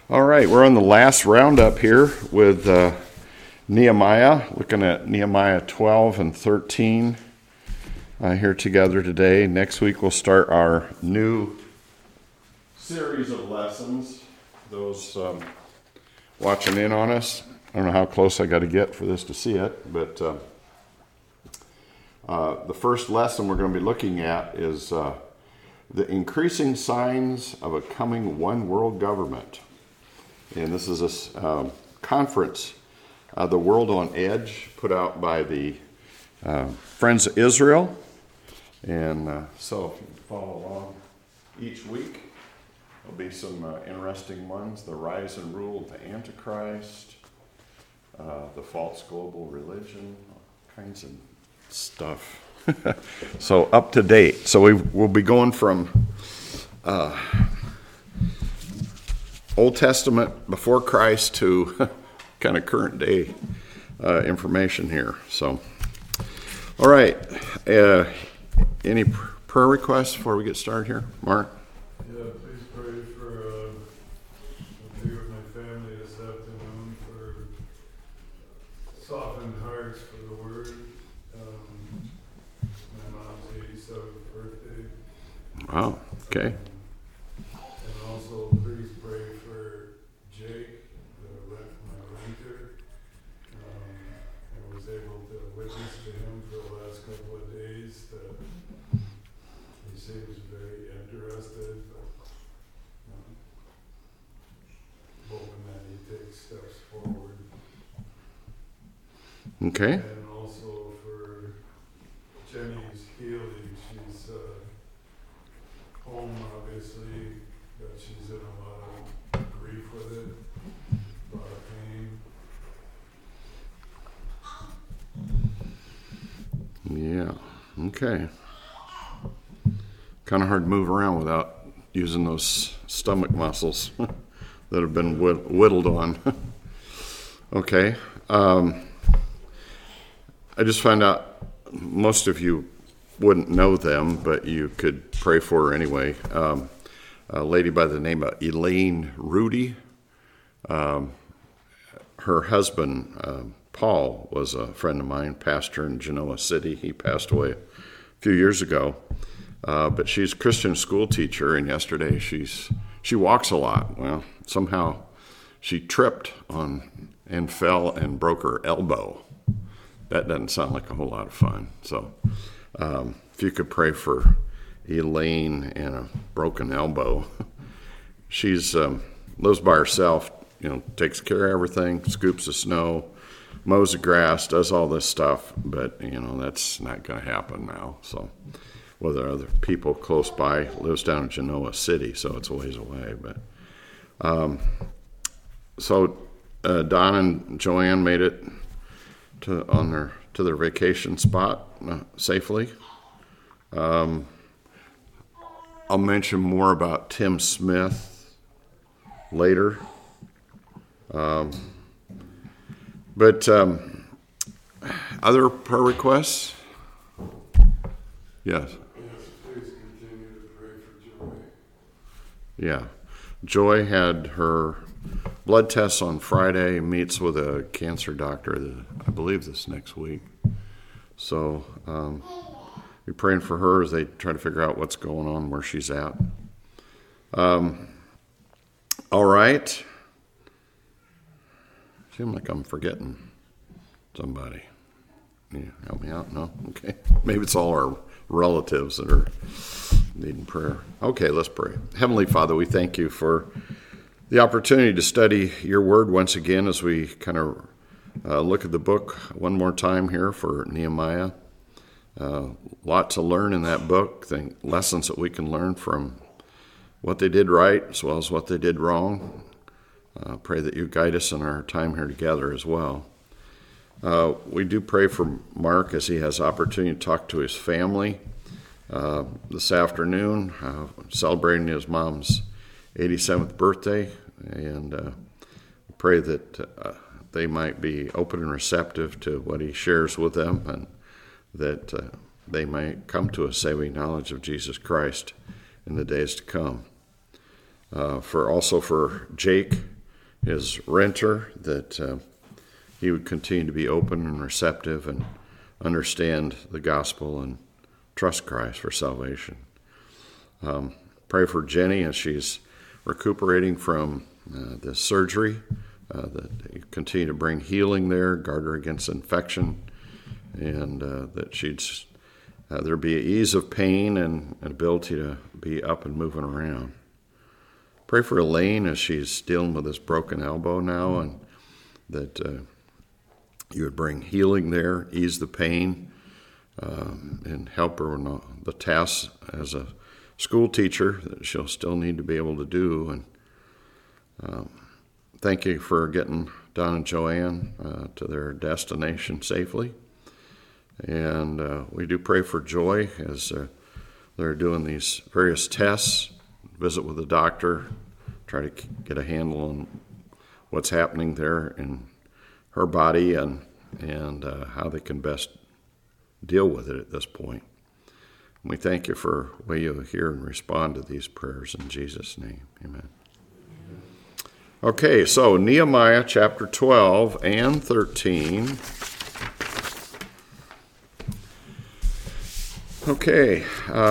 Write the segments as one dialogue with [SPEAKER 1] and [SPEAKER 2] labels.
[SPEAKER 1] All right, we're on the last roundup here with Nehemiah, looking at Nehemiah 12 and 13 here together today. Next week we'll start our new series of lessons. Those watching in on us, I don't know how close I got to get for this to see it, but the first lesson we're going to be looking at is the increasing signs of a coming one world government. And this is a conference, The World on Edge, put out by the Friends of Israel. And so if you follow along each week, there'll be some interesting ones. The rise and rule of the Antichrist, the false global religion, all kinds of stuff. So up to date. So we'll be going from Old Testament before Christ to kind of current day information here. So, all right. Any prayer requests before we get started here? Mark?
[SPEAKER 2] Yeah, please pray for be with my family this afternoon for softened hearts for the word. My mom's 87th birthday.
[SPEAKER 1] Wow, okay.
[SPEAKER 2] And also please pray for Jake, my renter. I was able to witness to him for the last couple of days that he seems very interested, but hoping that he takes steps forward.
[SPEAKER 1] Okay.
[SPEAKER 2] And also for Jenny's healing, she's home obviously, but she's in a lot of grief with it, a lot of pain.
[SPEAKER 1] Yeah, okay. Kind of hard to move around without using those stomach muscles that have been whittled on. Okay. I just found out most of you wouldn't know them, but you could pray for her anyway. A lady by the name of Elaine Rudy. Her husband, Paul, was a friend of mine, pastor in Genoa City. He passed away a few years ago. But she's a Christian school teacher, and yesterday she walks a lot. Well, somehow she tripped on and fell and broke her elbow. That doesn't sound like a whole lot of fun. So if you could pray for Elaine and a broken elbow. She's lives by herself, takes care of everything, scoops the snow, mows the grass, does all this stuff, but that's not going to happen now. So well, there are other people close by, lives down in Genoa City, so it's a ways away. But so Don and Joanne made it to their vacation spot safely. I'll mention more about Tim Smith later. But other prayer requests? Yes.
[SPEAKER 2] Yes, please continue to pray for Joy.
[SPEAKER 1] Yeah. Joy had her blood tests on Friday, meets with a cancer doctor, I believe this next week. So we're praying for her as they try to figure out what's going on, where she's at. All right. Seems like I'm forgetting somebody. Yeah, help me out? No? Okay. Maybe it's all our relatives that are needing prayer. Okay, let's pray. Heavenly Father, we thank you for the opportunity to study your word once again as we kind of look at the book one more time here for Nehemiah. Lot to learn in that book, lessons that we can learn from what they did right as well as what they did wrong. Pray that you guide us in our time here together as well. We do pray for Mark as he has opportunity to talk to his family this afternoon, celebrating his mom's 87th birthday, and pray that they might be open and receptive to what he shares with them, and that they might come to a saving knowledge of Jesus Christ in the days to come. For Jake his renter, that he would continue to be open and receptive and understand the gospel and trust Christ for salvation. Pray for Jenny as she's recuperating from the surgery, that you continue to bring healing there, guard her against infection, and that there be an ease of pain and an ability to be up and moving around. Pray for Elaine as she's dealing with this broken elbow now, and that you would bring healing there, ease the pain, and help her in the tasks as a school teacher that she'll still need to be able to do. And thank you for getting Don and Joanne to their destination safely. And we do pray for Joy as they're doing these various tests, visit with the doctor, try to get a handle on what's happening there in her body and how they can best deal with it at this point. And we thank you for the way you hear and respond to these prayers in Jesus' name. Amen. Okay, so Nehemiah chapter 12 and 13. Okay.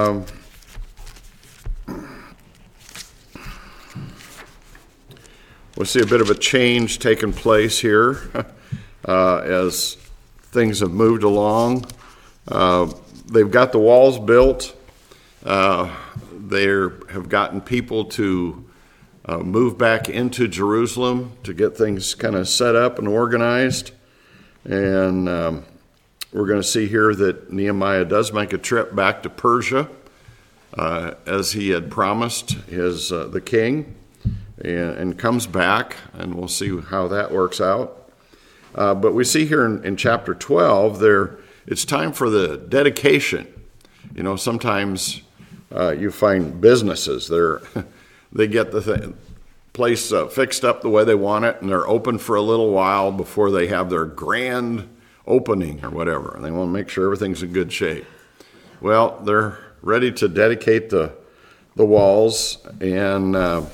[SPEAKER 1] We'll see a bit of a change taking place here as things have moved along. They've got the walls built. They have gotten people to move back into Jerusalem to get things kind of set up and organized. And we're going to see here that Nehemiah does make a trip back to Persia as he had promised the king, and comes back, and we'll see how that works out. But we see here in chapter 12, it's time for the dedication. You know, sometimes you find businesses, they get the place fixed up the way they want it, and they're open for a little while before they have their grand opening or whatever. And they want to make sure everything's in good shape. Well, they're ready to dedicate the walls, and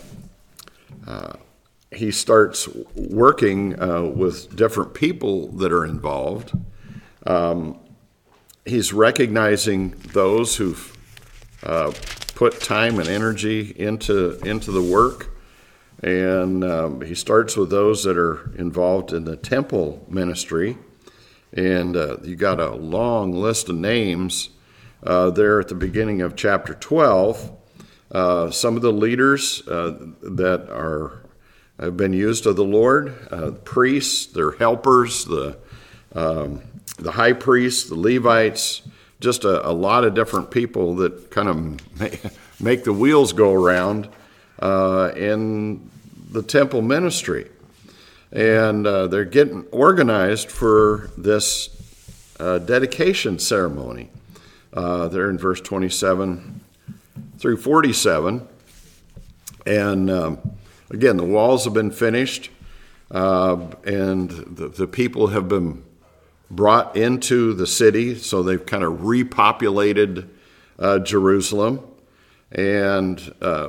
[SPEAKER 1] he starts working with different people that are involved. He's recognizing those who've put time and energy into the work, and he starts with those that are involved in the temple ministry. And you got a long list of names there at the beginning of chapter 12. Some of the leaders that have been used of the Lord, priests, their helpers, the high priests, the Levites, just a lot of different people that kind of make the wheels go around in the temple ministry. And they're getting organized for this dedication ceremony. They're in verse 27 through 47. And again, the walls have been finished, and the people have been brought into the city, so they've kind of repopulated Jerusalem. And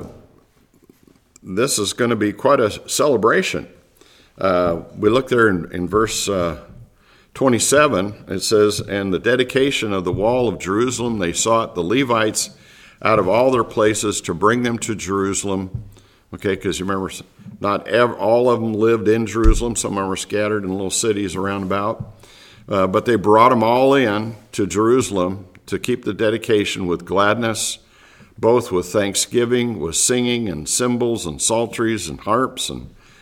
[SPEAKER 1] this is going to be quite a celebration. We look there in verse 27, it says, "And the dedication of the wall of Jerusalem, they sought the Levites out of all their places to bring them to Jerusalem." Okay, because you remember, not all of them lived in Jerusalem. Some of them were scattered in little cities around about. But they brought them all in to Jerusalem to keep the dedication with gladness, both with thanksgiving, with singing and cymbals and psalteries and harps.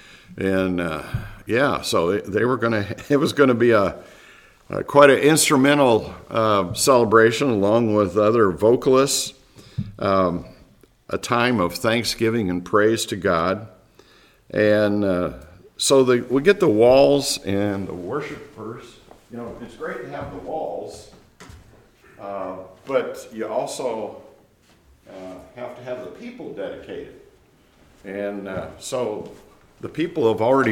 [SPEAKER 1] So they were going to, it was going to be quite an instrumental celebration along with other vocalists, a time of thanksgiving and praise to God. And so we get the walls and the worshipers. You know, it's great to have the walls, but you also have to have the people dedicated. And so the people have already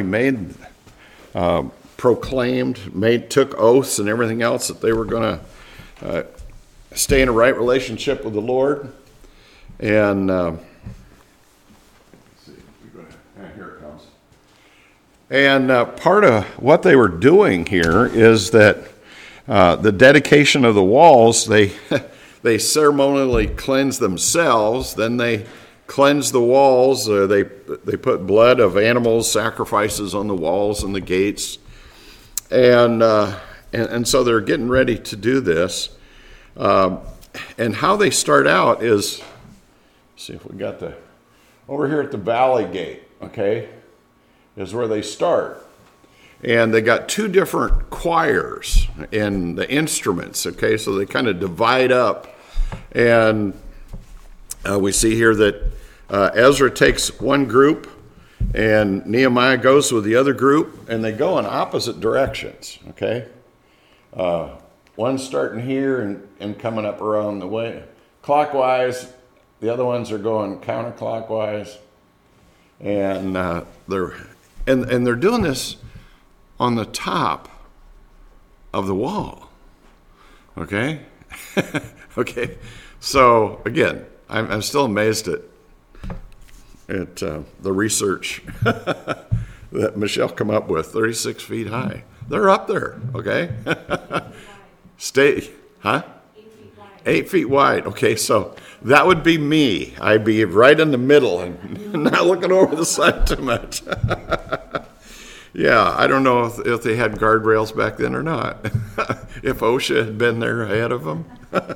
[SPEAKER 1] took oaths and everything else that they were going to stay in a right relationship with the Lord. And let's see, here it comes. And part of what they were doing here is that the dedication of the walls, they they ceremonially cleanse themselves, then they cleanse the walls. They put blood of animals, sacrifices on the walls and the gates, and so they're getting ready to do this. And how they start out is, see if we got over here at the Valley Gate, okay, is where they start. And they got two different choirs and the instruments, okay, so they kind of divide up. And we see here that Ezra takes one group and Nehemiah goes with the other group, and they go in opposite directions, okay? One's starting here and coming up around the way clockwise. The other ones are going counterclockwise. And they're doing this on the top of the wall. Okay? Okay. So again, I'm still amazed at the research that Michelle come up with, 36 feet high. They're up there, okay? Stay, huh? 8 feet wide. Okay, so that would be me. I'd be right in the middle and not looking over the side too much. Yeah, I don't know if they had guardrails back then or not. If OSHA had been there ahead of them.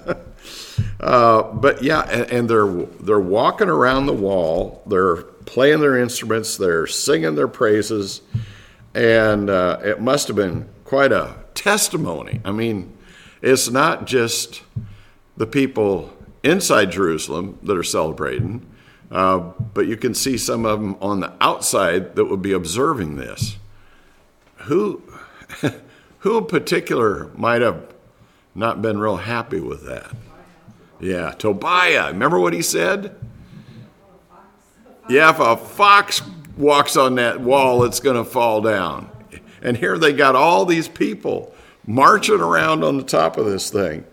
[SPEAKER 1] But yeah, and they're walking around the wall. They're playing their instruments. They're singing their praises. And it must have been quite a testimony. I mean, it's not just the people inside Jerusalem that are celebrating, but you can see some of them on the outside that would be observing this. Who in particular might have not been real happy with that? Yeah, Tobiah. Remember what he said? Yeah, if a fox walks on that wall, it's going to fall down. And here they got all these people marching around on the top of this thing.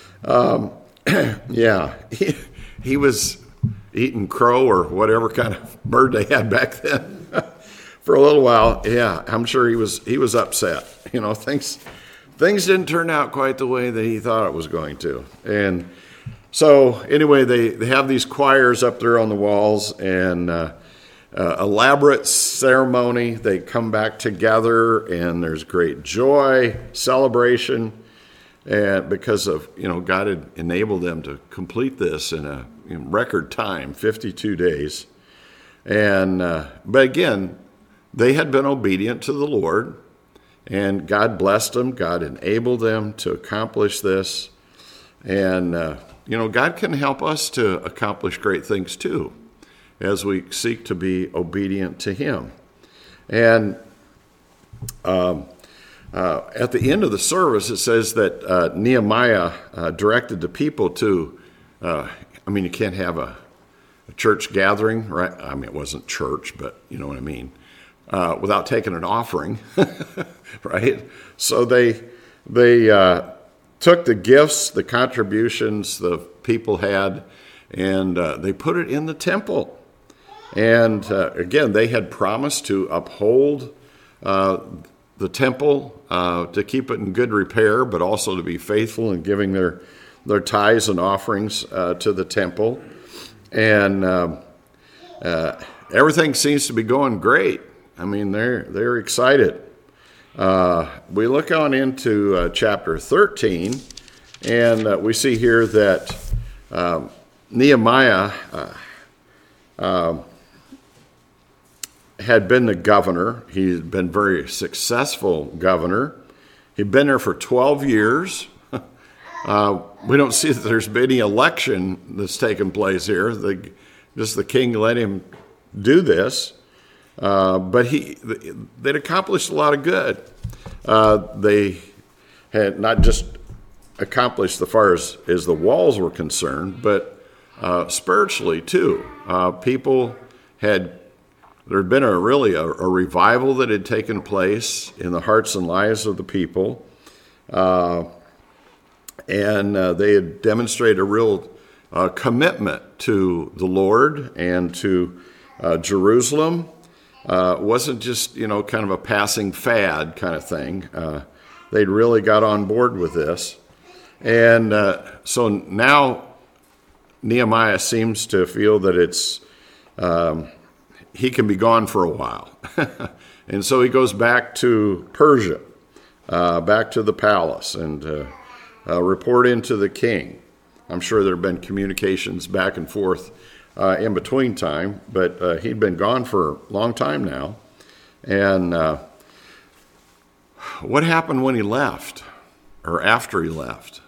[SPEAKER 1] Yeah, he was eating crow or whatever kind of bird they had back then. For a little while, yeah, I'm sure he was upset. You know, things didn't turn out quite the way that he thought it was going to. And so anyway, they have these choirs up there on the walls, and elaborate ceremony. They come back together, and there's great joy, celebration, and because of, God had enabled them to complete this in record time, 52 days. And but again, they had been obedient to the Lord, and God blessed them. God enabled them to accomplish this. And, God can help us to accomplish great things too, as we seek to be obedient to Him. And at the end of the service, it says that Nehemiah directed the people to, you can't have a church gathering, right? I mean, it wasn't church, but you know what I mean. Without taking an offering, right? So they took the gifts, the contributions the people had, and they put it in the temple. And again, they had promised to uphold the temple, to keep it in good repair, but also to be faithful in giving their tithes and offerings to the temple. And everything seems to be going great. I mean, they're excited. We look on into chapter 13, and we see here that Nehemiah had been the governor. He'd been very successful governor. He'd been there for 12 years. We don't see that there's been any election that's taken place here. Just the king let him do this. But they'd accomplished a lot of good. They had not just accomplished as far as the walls were concerned, but spiritually too. There had been a revival that had taken place in the hearts and lives of the people. And they had demonstrated a real commitment to the Lord and to Jerusalem. wasn't just, kind of a passing fad kind of thing. They'd really got on board with this. And so now Nehemiah seems to feel that he can be gone for a while. And so he goes back to Persia, back to the palace, and report into the king. I'm sure there have been communications back and forth in between time, but he'd been gone for a long time now. And what happened when he left, or after he left?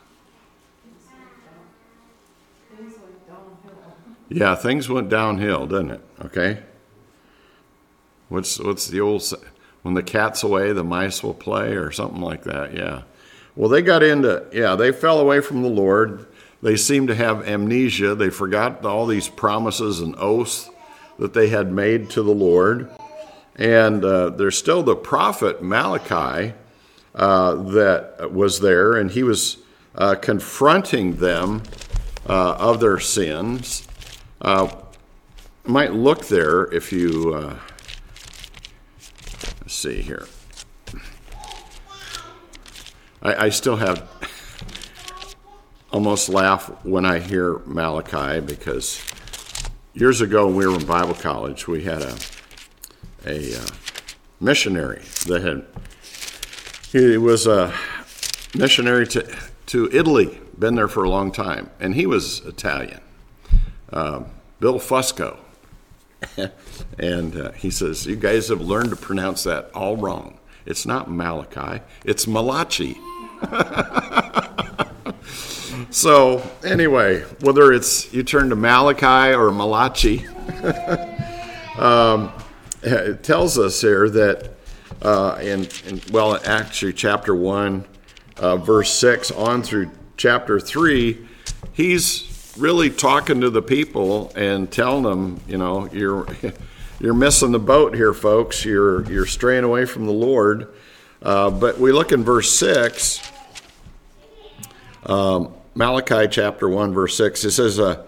[SPEAKER 1] Yeah, things went downhill, didn't it? Okay. What's the old, when the cat's away, the mice will play, or something like that? Yeah. Well, they fell away from the Lord. They seemed to have amnesia. They forgot all these promises and oaths that they had made to the Lord. And there's still the prophet Malachi that was there, and he was confronting them of their sins. Might look there if you, let's see here. I still have almost laugh when I hear Malachi, because years ago when we were in Bible college, we had a missionary that he was a missionary to Italy, been there for a long time, and he was Italian, Bill Fusco. And he says, you guys have learned to pronounce that all wrong. It's not Malachi, it's Malachi. So anyway, whether it's you turn to Malachi or Malachi, it tells us here that actually chapter 1, verse 6 on through chapter 3, he's really talking to the people and telling them, you're missing the boat here, folks. You're straying away from the Lord. But we look in verse 6, Malachi chapter 1, verse 6. It says, a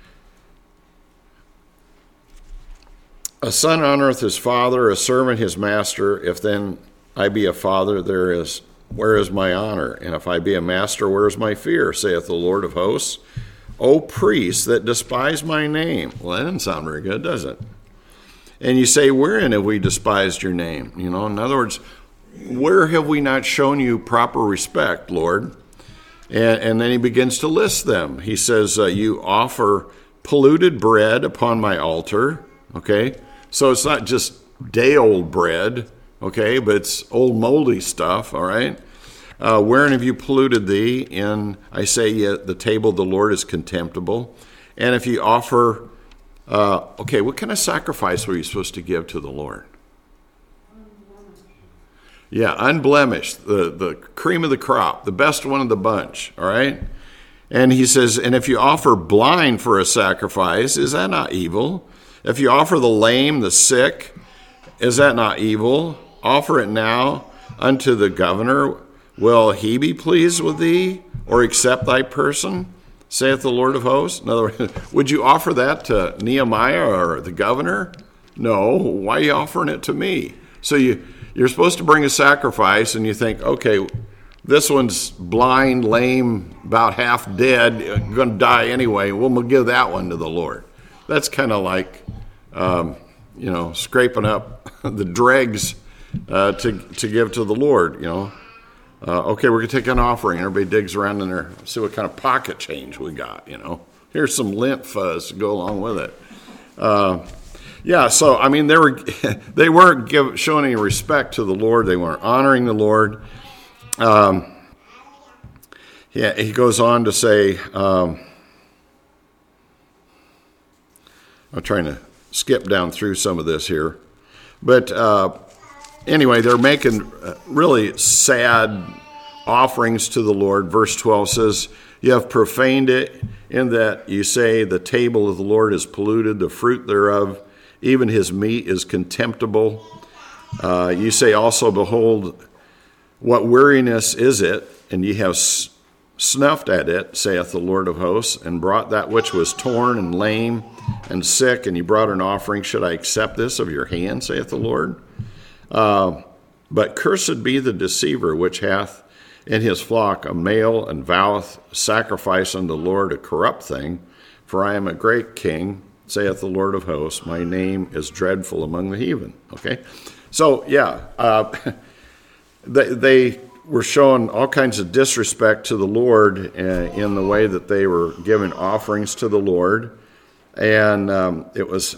[SPEAKER 1] son honoreth his father, a servant his master. If then I be a father, where is my honor? And if I be a master, where is my fear? Saith the Lord of hosts. O priests that despise my name. Well, that doesn't sound very good, does it? And you say, wherein have we despised your name? In other words, where have we not shown you proper respect, Lord? And then he begins to list them. He says, you offer polluted bread upon my altar. Okay? So it's not just day-old bread, okay, but it's old moldy stuff, all right? Wherein have you polluted thee? And I say, the table of the Lord is contemptible. And if you offer, what kind of sacrifice were you supposed to give to the Lord? Yeah, unblemished, the cream of the crop, the best one of the bunch, all right? And he says, and if you offer blind for a sacrifice, is that not evil? If you offer the lame, the sick, is that not evil? Offer it now unto the governor. Will he be pleased with thee, or accept thy person, saith the Lord of hosts? In other words, would you offer that to Nehemiah or the governor? No. Why are you offering it to me? So you're supposed to bring a sacrifice, and you think, okay, this one's blind, lame, about half dead, going to die anyway. We'll give that one to the Lord. That's kind of like, scraping up the dregs to give to the Lord, Okay, we're going to take an offering. Everybody digs around in there, see what kind of pocket change we got, Here's some lint fuzz to go along with it. So, I mean, they weren't showing any respect to the Lord. They weren't honoring the Lord. He goes on to say, I'm trying to skip down through some of this here. But anyway, they're making really sad offerings to the Lord. Verse 12 says, you have profaned it in that you say the table of the Lord is polluted, the fruit thereof, even his meat is contemptible. You say also, behold, what weariness is it? And ye have snuffed at it, saith the Lord of hosts, and brought that which was torn and lame and sick, and ye brought an offering. Should I accept this of your hand, saith the Lord? But cursed be the deceiver which hath in his flock a male, and voweth sacrifice unto the Lord a corrupt thing. For I am a great king, saith the Lord of hosts. My name is dreadful among the heathen. Okay? So, they were showing all kinds of disrespect to the Lord in the way that they were giving offerings to the Lord. And it was,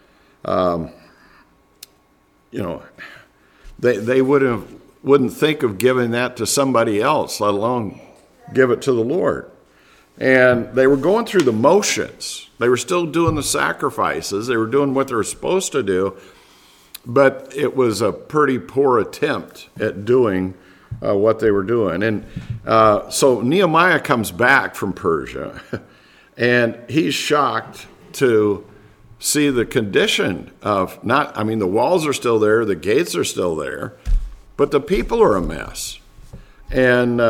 [SPEAKER 1] they wouldn't think of giving that to somebody else, let alone give it to the Lord. And they were going through the motions. They were still doing the sacrifices. They were doing what they were supposed to do. But it was a pretty poor attempt at doing what they were doing. And so Nehemiah comes back from Persia, and he's shocked to see the condition of the walls are still there, the gates are still there, but the people are a mess. And,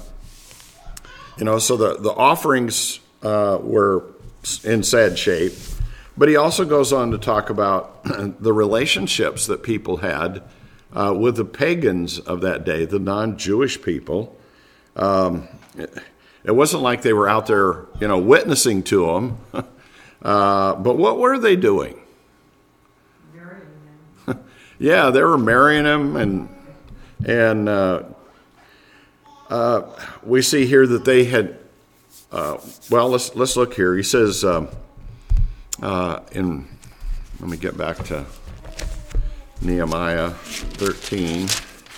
[SPEAKER 1] so the offerings were in sad shape. But he also goes on to talk about the relationships that people had with the pagans of that day, the non-Jewish people. It wasn't like they were out there, witnessing to them. But what were they doing?
[SPEAKER 3] Marrying them.
[SPEAKER 1] Yeah, they were marrying them, and we see here that they had. Let's look here. He says. Let me get back to Nehemiah 13.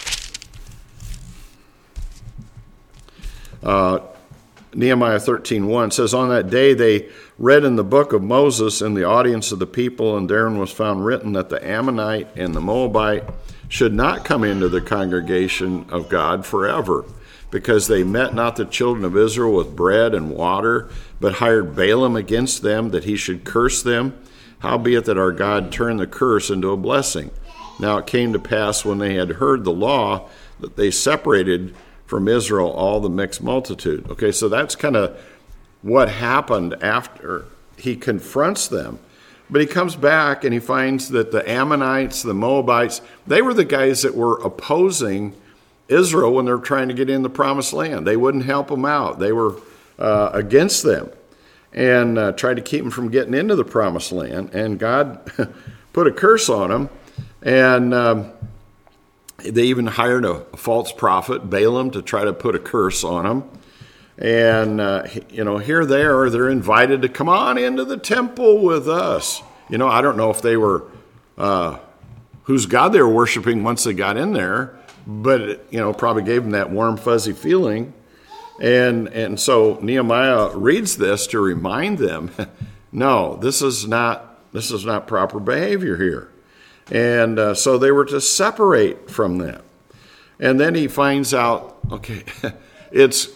[SPEAKER 1] Nehemiah 13:1 says, on that day they read in the book of Moses in the audience of the people, and therein was found written that the Ammonite and the Moabite should not come into the congregation of God forever, because they met not the children of Israel with bread and water, but hired Balaam against them, that he should curse them. Howbeit that our God turned the curse into a blessing. Now it came to pass, when they had heard the law, that they separated from Israel all the mixed multitude. Okay, so that's kind of what happened after he confronts them. But he comes back and he finds that the Ammonites, the Moabites, they were the guys that were opposing Israel when they were trying to get in the promised land. They wouldn't help them out. They were against them and tried to keep them from getting into the promised land. And God put a curse on them. And they even hired a false prophet, Balaam, to try to put a curse on them. And, here they're invited to come on into the temple with us. I don't know if they were, whose God they were worshiping once they got in there, but it, probably gave them that warm, fuzzy feeling. And so Nehemiah reads this to remind them, no, this is not proper behavior here. And so they were to separate from them. And then he finds out, okay, it's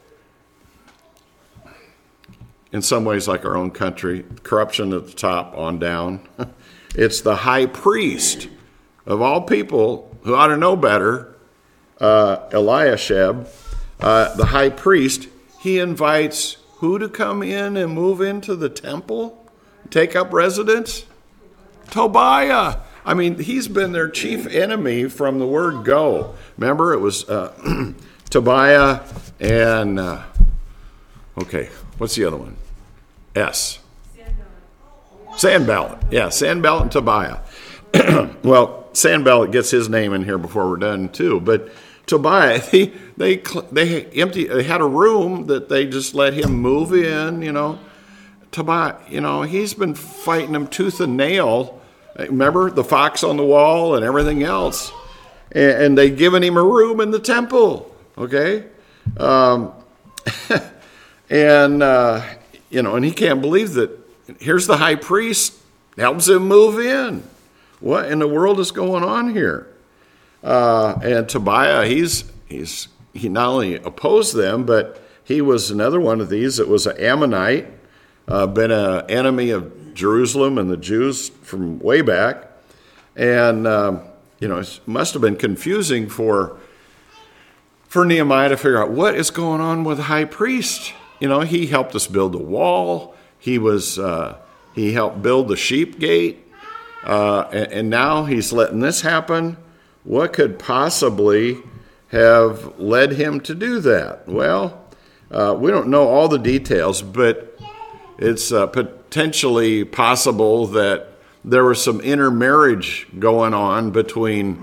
[SPEAKER 1] in some ways like our own country, corruption at the top on down. It's the high priest of all people who ought to know better, Eliashib, the high priest. He invites who to come in and move into the temple, take up residence? Tobiah. I mean, he's been their chief enemy from the word go. Remember, it was Tobiah and, what's the other one? Sanballat. Yeah, Sanballat and Tobiah. Well, Sanballat gets his name in here before we're done too. But Tobiah, they had a room that they just let him move in. Tobiah, he's been fighting them tooth and nail. Remember the fox on the wall and everything else, and they given him a room in the temple. Okay, and he can't believe that. Here's the high priest helps him move in. What in the world is going on here? And Tobiah, he not only opposed them, but he was another one of these that was an Ammonite, been an enemy of Jerusalem and the Jews from way back. And, it must have been confusing for for Nehemiah to figure out what is going on with the high priest. He helped us build the wall. He helped build the sheep gate. And now he's letting this happen. What could possibly have led him to do that? Well, we don't know all the details, but it's potentially possible that there was some intermarriage going on between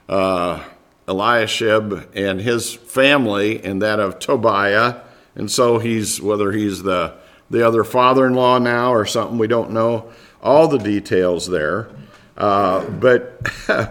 [SPEAKER 1] Eliashib and his family and that of Tobiah. And so whether he's the other father-in-law now or something, we don't know all the details there. But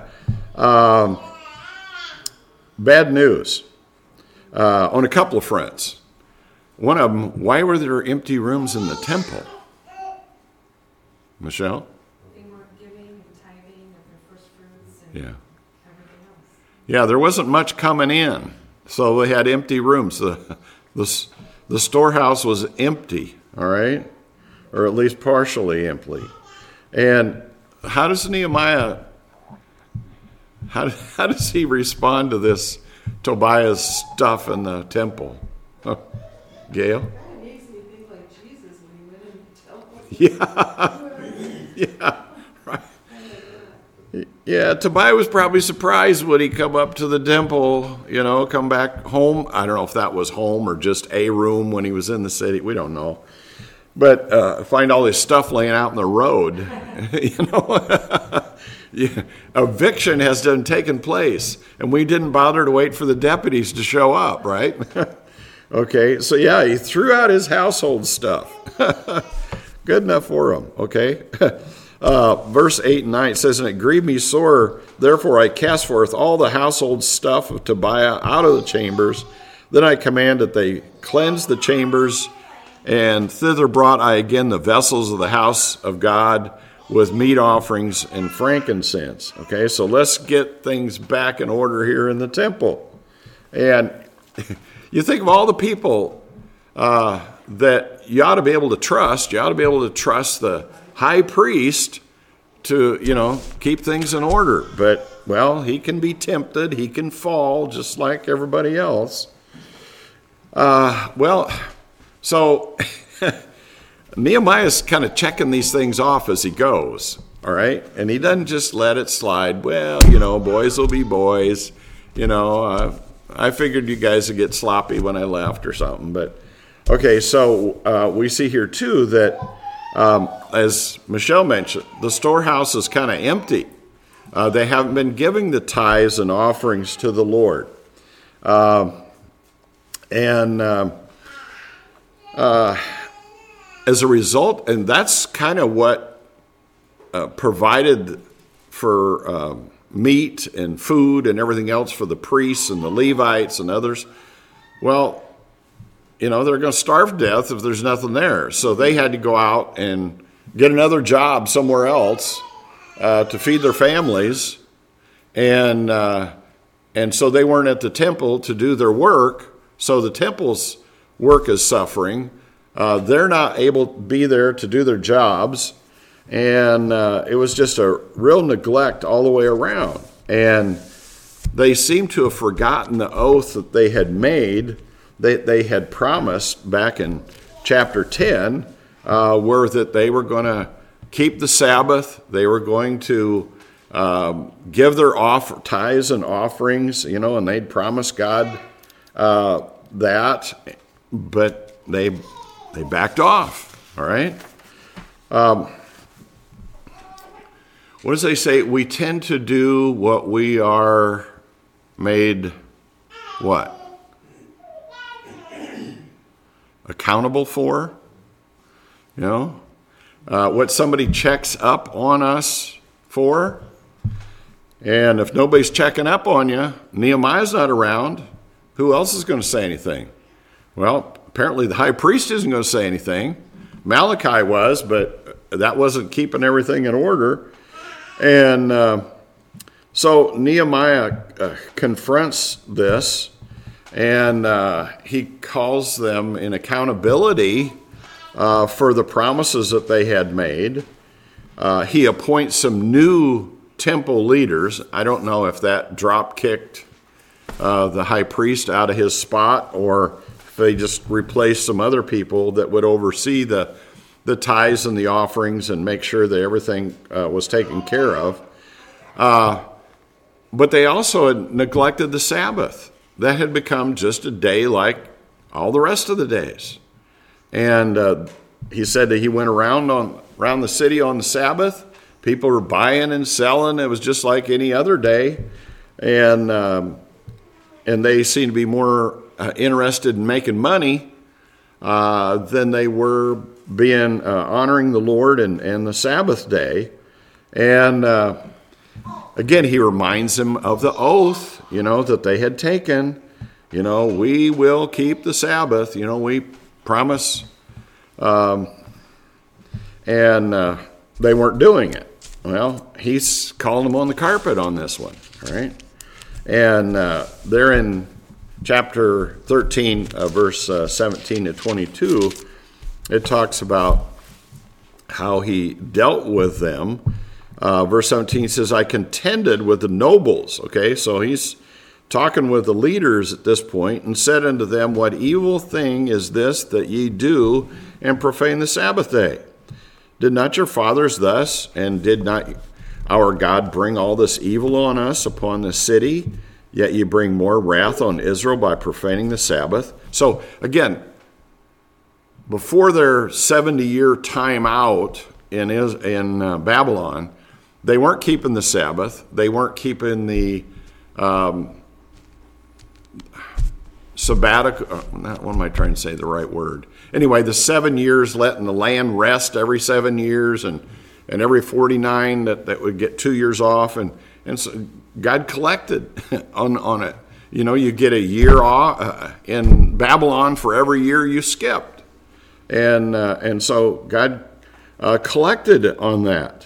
[SPEAKER 1] bad news on a couple of fronts. One of them, why were there empty rooms in the temple? Michelle?
[SPEAKER 3] They weren't giving and tithing of their first fruits and
[SPEAKER 1] Yeah.
[SPEAKER 3] everything else.
[SPEAKER 1] Yeah, there wasn't much coming in, so they had empty rooms. The storehouse was empty, all right? Or at least partially empty. And how does Nehemiah, how does he respond to this Tobiah's stuff in the temple? Gail?
[SPEAKER 3] It makes me think like Jesus when he went in the temple.
[SPEAKER 1] Yeah, right. Yeah, Tobiah was probably surprised when he come up to the temple, come back home. I don't know if that was home or just a room when he was in the city. We don't know. But find all this stuff laying out in the road. Yeah, eviction has done taken place, and we didn't bother to wait for the deputies to show up, right? Okay, so yeah, he threw out his household stuff. Good enough for him, okay? Verse 8 and 9 says, "And it grieved me sore, therefore I cast forth all the household stuff of Tobiah out of the chambers. Then I command that they cleanse the chambers, and thither brought I again the vessels of the house of God with meat offerings and frankincense." Okay, so let's get things back in order here in the temple. And you think of all the people that you ought to be able to trust. You ought to be able to trust the high priest to, keep things in order. But, well, he can be tempted. He can fall just like everybody else. So Nehemiah's kind of checking these things off as he goes, all right? And he doesn't just let it slide. Well, boys will be boys. I figured you guys would get sloppy when I left or something. But, okay, so we see here, too, that as Michelle mentioned, the storehouse is kind of empty. They haven't been giving the tithes and offerings to the Lord. As a result, and that's kind of what provided for meat and food and everything else for the priests and the Levites and others. Well, they're going to starve to death if there's nothing there. So they had to go out and get another job somewhere else to feed their families. And so they weren't at the temple to do their work. So the temple's work is suffering. They're not able to be there to do their jobs. And it was just a real neglect all the way around. And they seem to have forgotten the oath that they had made, they had promised back in chapter 10, were that they were going to keep the Sabbath. They were going to give their tithes and offerings, and they'd promised God that, but they backed off, all right? What does they say? We tend to do what we are made, what? Accountable for? What somebody checks up on us for? And if nobody's checking up on you, Nehemiah's not around, who else is going to say anything? Well, apparently the high priest isn't going to say anything. Malachi was, but that wasn't keeping everything in order. And so Nehemiah confronts this, and he calls them in accountability for the promises that they had made. He appoints some new temple leaders. I don't know if that drop-kicked the high priest out of his spot, or if they just replaced some other people that would oversee the tithes and the offerings and make sure that everything was taken care of. But they also had neglected the Sabbath. That had become just a day like all the rest of the days. And he said that he went around the city on the Sabbath. People were buying and selling. It was just like any other day. And they seemed to be more interested in making money than they were being honoring the Lord and the Sabbath day. And again, he reminds them of the oath, that they had taken. We will keep the Sabbath. We promise. And they weren't doing it. Well, he's calling them on the carpet on this one, all right? And there in chapter 13, verse 17 to 22, it talks about how he dealt with them. Verse 17 says, I contended with the nobles. Okay, so he's talking with the leaders at this point, and said unto them, what evil thing is this that ye do, and profane the Sabbath day? Did not your fathers thus, and did not our God bring all this evil on us upon the city? Yet ye bring more wrath on Israel by profaning the Sabbath. So again, before their 70-year time out in Babylon, they weren't keeping the Sabbath. They weren't keeping the sabbatical. What am I trying to say the right word? Anyway, the 7 years, letting the land rest every 7 years, and every 49 that would get 2 years off, and so God collected on it. You get a year off in Babylon for every year you skipped, and so God collected on that.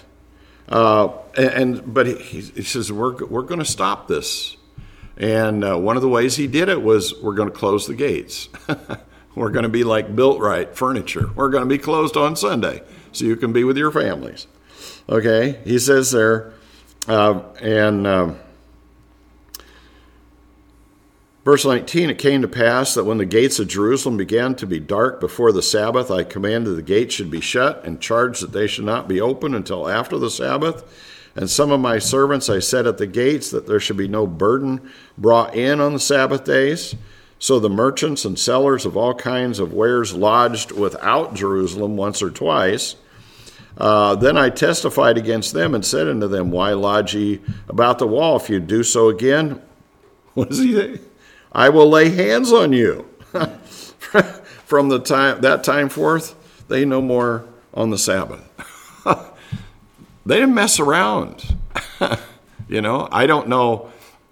[SPEAKER 1] But he says we're going to stop this, and one of the ways he did it was we're going to close the gates. We're going to be like Built Right furniture. We're going to be closed on Sunday so you can be with your families. Okay, he says there, verse 19, it came to pass that when the gates of Jerusalem began to be dark before the Sabbath, I commanded the gates should be shut and charged that they should not be opened until after the Sabbath. And some of my servants I set at the gates that there should be no burden brought in on the Sabbath days. So the merchants and sellers of all kinds of wares lodged without Jerusalem once or twice. Then I testified against them and said unto them, why lodge ye about the wall? If you do so again, what does he say? I will lay hands on you. From that time forth, they no more on the Sabbath. They didn't mess around. I don't know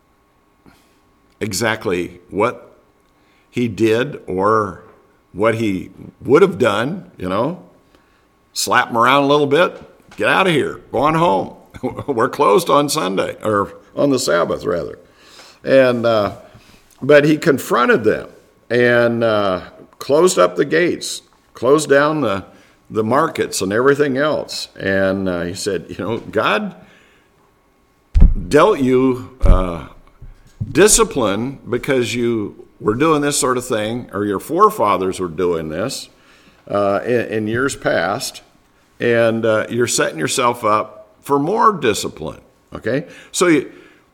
[SPEAKER 1] exactly what he did or what he would have done, slap him around a little bit, get out of here, go on home. We're closed on Sunday, or on the Sabbath rather. And but he confronted them and closed up the gates, closed down the markets and everything else. And he said, God dealt you discipline because you were doing this sort of thing, or your forefathers were doing this in years past, and you're setting yourself up for more discipline. Okay? So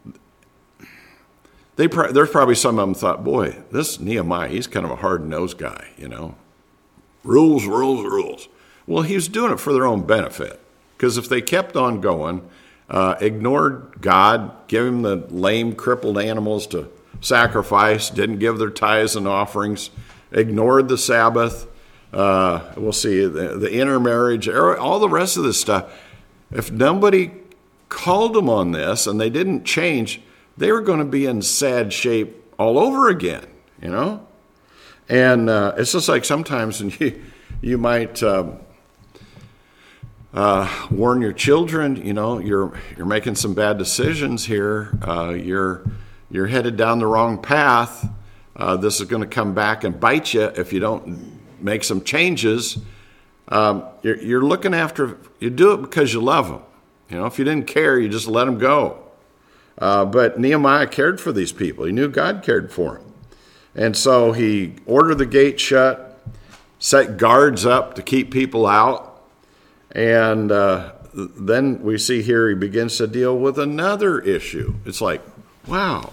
[SPEAKER 1] there's probably some of them thought, boy, this Nehemiah, he's kind of a hard-nosed guy, Rules, rules, rules. Well, he was doing it for their own benefit, because if they kept on going, ignored God, gave him the lame, crippled animals to sacrifice, didn't give their tithes and offerings, ignored the Sabbath, we'll see, the intermarriage, all the rest of this stuff. If nobody called them on this and they didn't change, they were going to be in sad shape all over again, And it's just like sometimes you might warn your children, you're making some bad decisions here. You're headed down the wrong path. This is going to come back and bite you if you don't make some changes. You're looking after, you do it because you love them. If you didn't care, you just let them go. But Nehemiah cared for these people. He knew God cared for him. And so he ordered the gate shut, set guards up to keep people out. And then we see here he begins to deal with another issue. It's like, wow.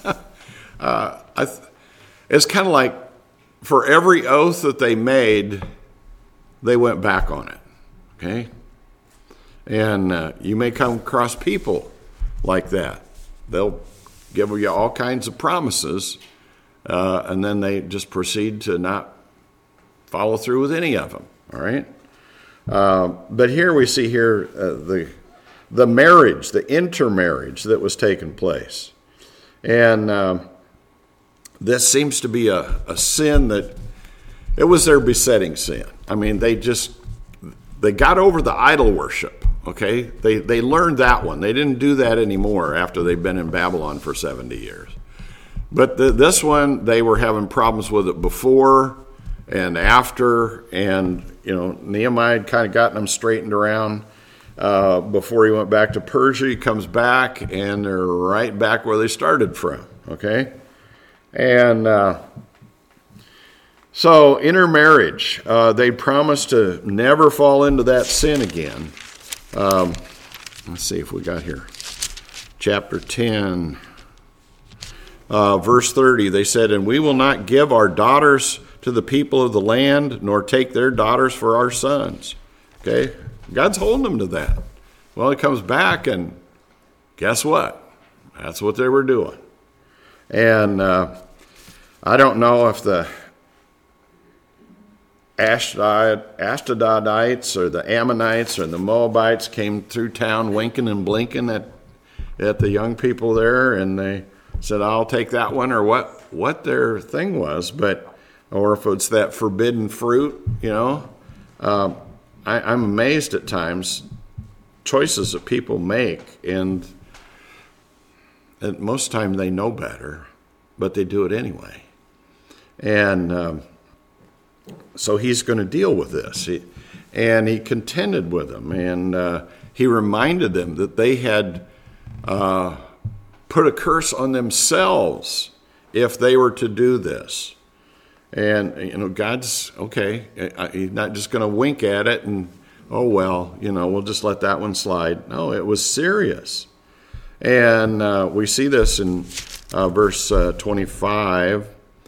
[SPEAKER 1] It's kind of like for every oath that they made, they went back on it. Okay? And you may come across people like that. They'll give you all kinds of promises, and then they just proceed to not follow through with any of them. All right? But here we see here the marriage, the intermarriage that was taking place. And this seems to be a sin that, it was their besetting sin. I mean, they got over the idol worship, okay? They learned that one. They didn't do that anymore after they've been in Babylon for 70 years. But this one, they were having problems with it before and after, and, Nehemiah had kind of gotten them straightened around before he went back to Persia. He comes back, and they're right back where they started from, okay? And so intermarriage, they promised to never fall into that sin again. Let's see if we got here. Chapter 10, verse 30, they said, "And we will not give our daughters to the people of the land, nor take their daughters for our sons." Okay? God's holding them to that. Well, he comes back, and guess what? That's what they were doing. And I don't know if the Ashdodites or the Ammonites or the Moabites came through town winking and blinking at the young people there, and they said, "I'll take that one," or what their thing was, or if it's that forbidden fruit, I'm amazed at times choices that people make, and most time they know better, but they do it anyway. And so he's going to deal with this. And he contended with them, and he reminded them that they had put a curse on themselves if they were to do this. And, God's, okay, he's not just going to wink at it and, oh, well, we'll just let that one slide. No, it was serious. And we see this in verse 25.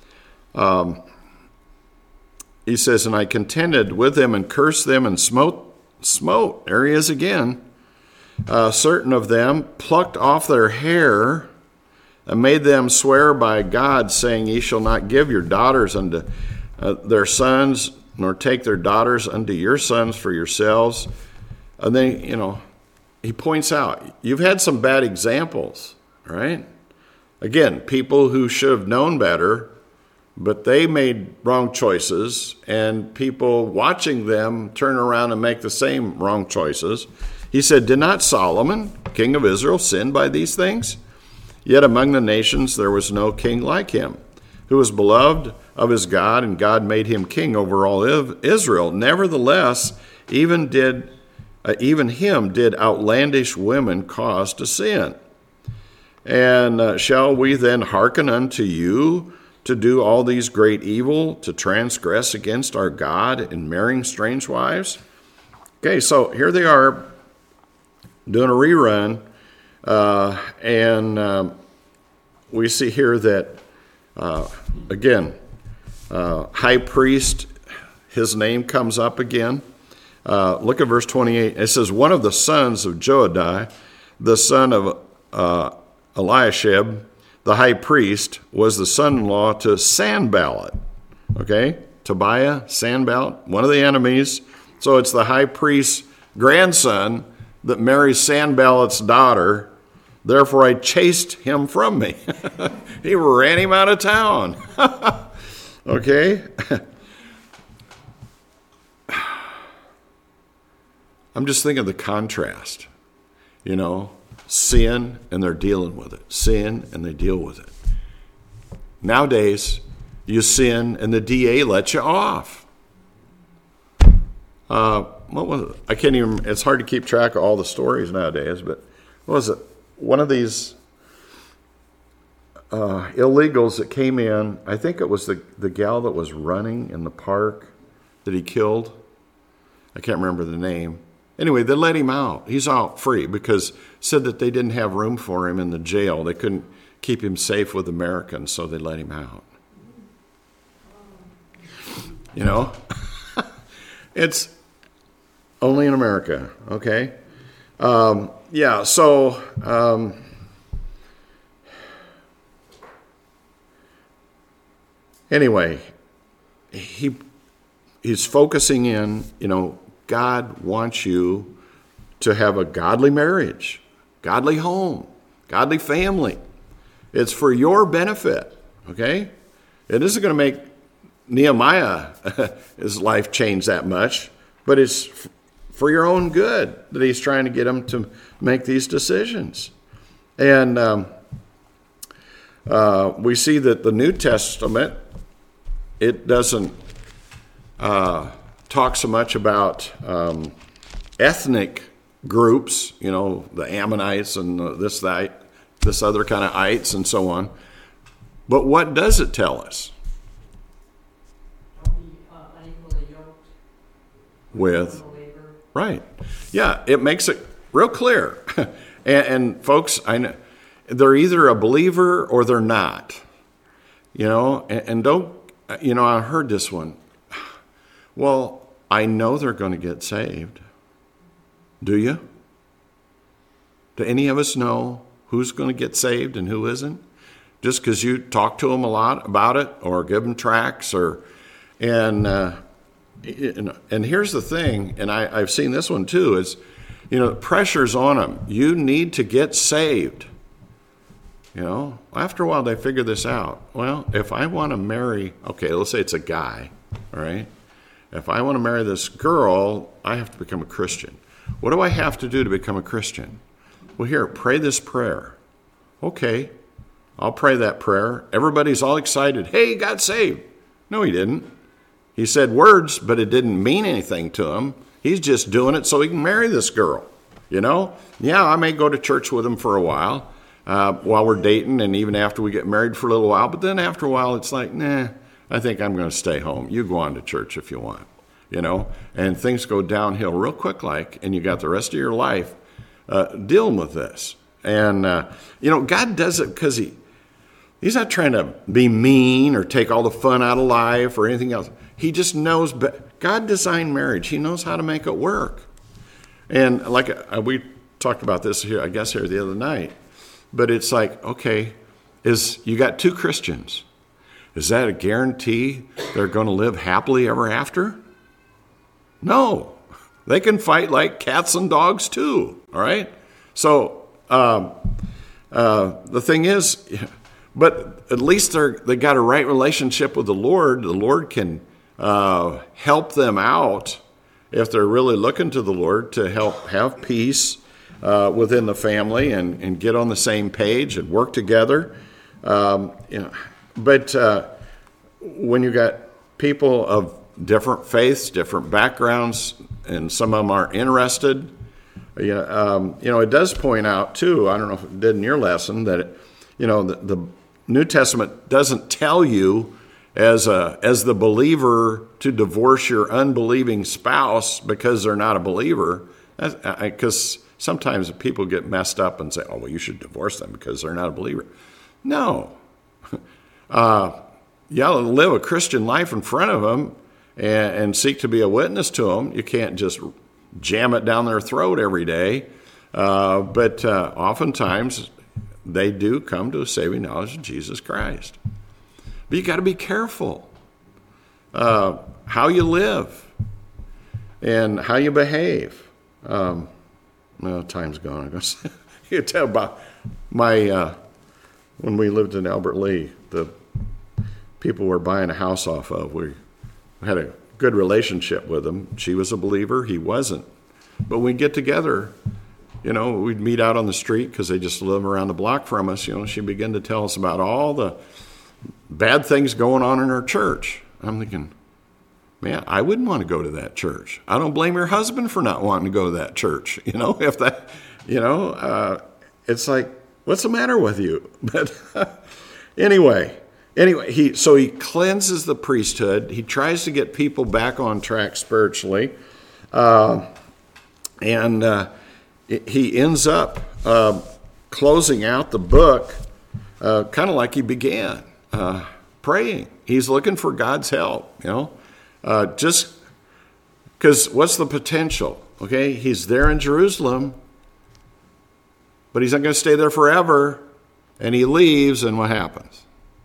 [SPEAKER 1] He says, "And I contended with them and cursed them and smote, there he is again, certain of them, plucked off their hair, and made them swear by God, saying, Ye shall not give your daughters unto their sons, nor take their daughters unto your sons for yourselves." And then, he points out, you've had some bad examples, right? Again, people who should have known better, but they made wrong choices, and people watching them turn around and make the same wrong choices. He said, "Did not Solomon, king of Israel, sin by these things? Yet among the nations there was no king like him, who was beloved of his God, and God made him king over all Israel. Nevertheless, even him did outlandish women cause to sin. And shall we then hearken unto you to do all these great evil, to transgress against our God in marrying strange wives?" Okay, so here they are doing a rerun, and we see here that, again, high priest, his name comes up again. Look at verse 28. It says, "One of the sons of Joadiah, the son of Eliashib, the high priest, was the son-in-law to Sanballat." Okay? Tobiah, Sanballat, one of the enemies. So it's the high priest's grandson that marries Sanballat's daughter. "Therefore I chased him from me." He ran him out of town. Okay? I'm just thinking of the contrast. Sin, and they're dealing with it. Sin, and they deal with it. Nowadays, you sin, and the DA lets you off. What was it? I can't even, it's hard to keep track of all the stories nowadays, but what was it? One of these illegals that came in. I think it was the gal that was running in the park that he killed. I can't remember the name. Anyway, they let him out. He's out free because said that they didn't have room for him in the jail. They couldn't keep him safe with Americans, so they let him out. You know, it's only in America, okay? Anyway, he's focusing in, God wants you to have a godly marriage, godly home, godly family. It's for your benefit, okay? It isn't going to make Nehemiah's life change that much, but it's for your own good that he's trying to get him to make these decisions. And we see that the New Testament, it doesn't talk so much about ethnic groups, the Ammonites and this other kind of ites and so on. But what does it tell us?
[SPEAKER 3] Unequally yoked
[SPEAKER 1] With,
[SPEAKER 3] believer.
[SPEAKER 1] right. Yeah, it makes it real clear. and folks, I know they're either a believer or they're not. And don't, I heard this one. Well, I know they're going to get saved. Do you? Do any of us know who's going to get saved and who isn't? Just because you talk to them a lot about it or give them tracts and here's the thing, and I've seen this one too, is, pressure's on them. You need to get saved. After a while they figure this out. Well, if I want to marry, okay, let's say it's a guy, all right? If I want to marry this girl, I have to become a Christian. What do I have to do to become a Christian? Well, here, pray this prayer. Okay, I'll pray that prayer. Everybody's all excited. Hey, he got saved. No, he didn't. He said words, but it didn't mean anything to him. He's just doing it so he can marry this girl. Yeah, I may go to church with him for a while we're dating and even after we get married for a little while. But then after a while, it's like, nah, I think I'm going to stay home. You go on to church if you want, and things go downhill real quick and you got the rest of your life dealing with this. And, God does it because he's not trying to be mean or take all the fun out of life or anything else. He just knows, God designed marriage. He knows how to make it work. And like we talked about this here, I guess here the other night, but it's like, okay, you got two Christians. Is that a guarantee they're going to live happily ever after? No. They can fight like cats and dogs too, all right? So the thing is, but at least they got a right relationship with the Lord. The Lord can help them out if they're really looking to the Lord to help have peace within the family and get on the same page and work together. But when you got people of different faiths, different backgrounds, and some of them aren't interested, it does point out too, I don't know if it did in your lesson, that the New Testament doesn't tell you as the believer to divorce your unbelieving spouse because they're not a believer. Because sometimes people get messed up and say, oh, well, you should divorce them because they're not a believer. No. You ought to live a Christian life in front of them and seek to be a witness to them. You can't just jam it down their throat every day. But oftentimes they do come to a saving knowledge of Jesus Christ. But you got to be careful how you live and how you behave. Time's gone. I guess you can tell about my when we lived in Albert Lea, the people we're buying a house off of. We had a good relationship with them. She was a believer. He wasn't. But we'd get together. We'd meet out on the street because they just live around the block from us. She'd begin to tell us about all the bad things going on in her church. I'm thinking, man, I wouldn't want to go to that church. I don't blame your husband for not wanting to go to that church. If that, it's like, what's the matter with you? But, Anyway, he cleanses the priesthood. He tries to get people back on track spiritually. And he ends up closing out the book kind of like he began, praying. He's looking for God's help, just because what's the potential? Okay, he's there in Jerusalem, but he's not going to stay there forever. And he leaves, and what happens?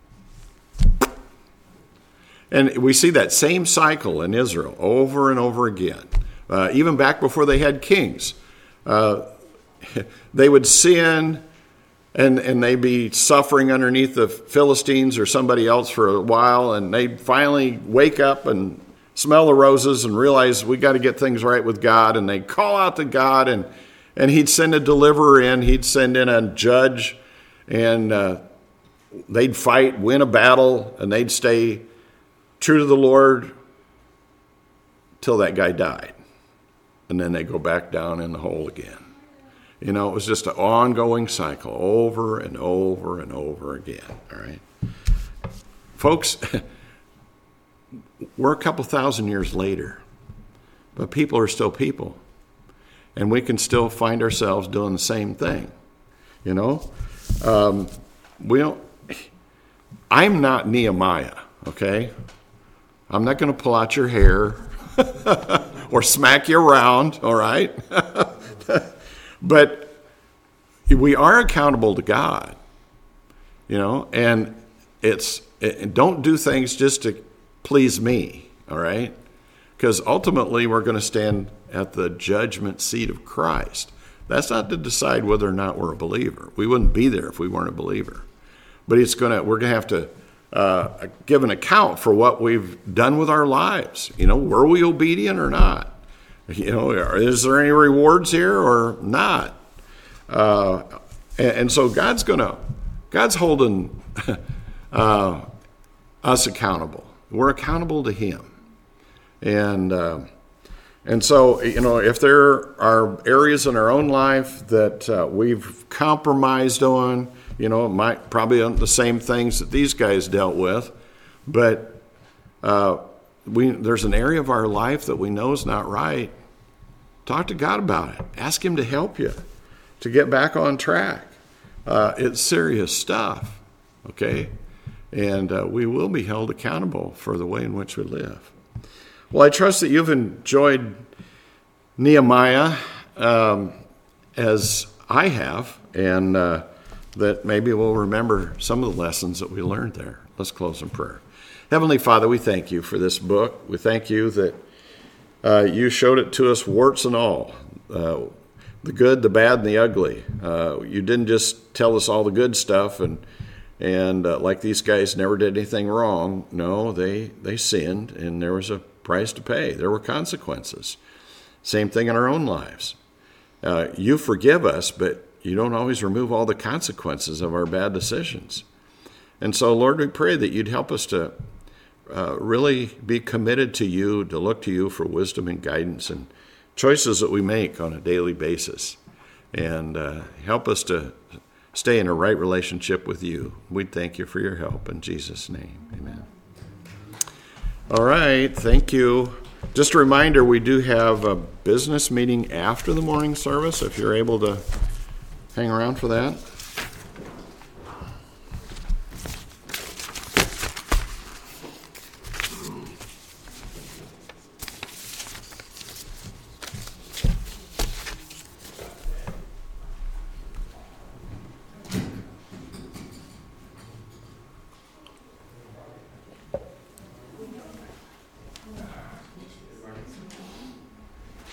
[SPEAKER 1] And we see that same cycle in Israel over and over again. Even back before they had kings. They would sin, and they'd be suffering underneath the Philistines or somebody else for a while, and they'd finally wake up and smell the roses and realize we got to get things right with God, and they'd call out to God, and he'd send a deliverer in, he'd send in a judge, and they'd fight, win a battle, and they'd stay true to the Lord till that guy died. And then they go back down in the hole again. It was just an ongoing cycle over and over and over again. All right, folks, we're a couple thousand years later, but people are still people. And we can still find ourselves doing the same thing. I'm not Nehemiah, okay? I'm not going to pull out your hair or smack you around, all right? But we are accountable to God, and don't do things just to please me, all right? Because ultimately we're going to stand at the judgment seat of Christ. That's not to decide whether or not we're a believer. We wouldn't be there if we weren't a believer. But we're going to have to give an account for what we've done with our lives. Were we obedient or not? Is there any rewards here or not? And so God's holding us accountable. We're accountable to Him. And so, if there are areas in our own life that we've compromised on, it might probably aren't the same things that these guys dealt with, but there's an area of our life that we know is not right. Talk to God about it. Ask Him to help you to get back on track. It's serious stuff, okay? And we will be held accountable for the way in which we live. Well, I trust that you've enjoyed Nehemiah as I have, and that maybe we'll remember some of the lessons that we learned there. Let's close in prayer. Heavenly Father, we thank you for this book. We thank you that you showed it to us, warts and all, the good, the bad, and the ugly. You didn't just tell us all the good stuff and like these guys never did anything wrong. No, they sinned, and there was a price to pay. There were consequences. Same thing in our own lives. You forgive us, but you don't always remove all the consequences of our bad decisions. And so, Lord, we pray that you'd help us to really be committed to you, to look to you for wisdom and guidance and choices that we make on a daily basis. And help us to stay in a right relationship with you. We thank you for your help. In Jesus' name, amen. All right, thank you. Just a reminder, we do have a business meeting after the morning service, if you're able to hang around for that.